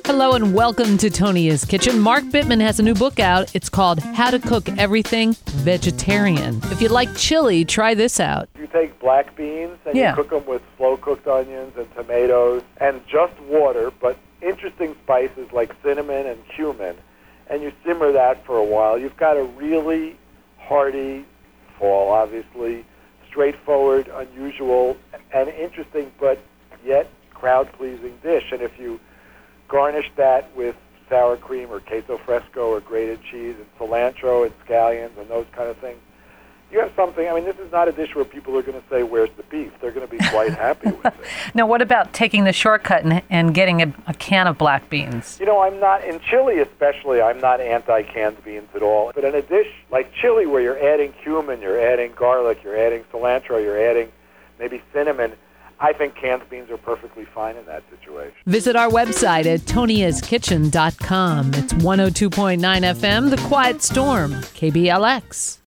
Hello and welcome to Tonia's Kitchen. Mark Bittman has a new book out. It's called How to Cook Everything Vegetarian. If you like chili, try this out. You take black beans and you cook them with slow-cooked onions and tomatoes and just water, but interesting spices like cinnamon and cumin, and you simmer that for a while. You've got a really hearty, fall obviously, straightforward, unusual, and interesting, but yet crowd-pleasing dish. And if you garnish that with sour cream or queso fresco or grated cheese and cilantro and scallions and those kind of things, you have something. I mean, this is not a dish where people are going to say, where's the beef? They're going to be quite happy with it. Now, what about taking the shortcut and getting a can of black beans? You know, I'm not, in chili especially, I'm not anti-canned beans at all. But in a dish like chili where you're adding cumin, you're adding garlic, you're adding cilantro, you're adding maybe cinnamon, I think canned beans are perfectly fine in that situation. Visit our website at toniaskitchen.com. It's 102.9 FM, The Quiet Storm, KBLX.